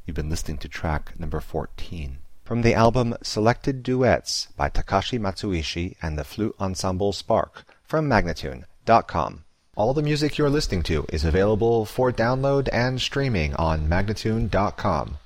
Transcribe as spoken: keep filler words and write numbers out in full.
You've been listening to track number fourteen. From the album Selected Duets by Takashi Matsuishi and the Flute Ensemble Spark from Magnatune dot com. All the music you're listening to is available for download and streaming on Magnatune dot com.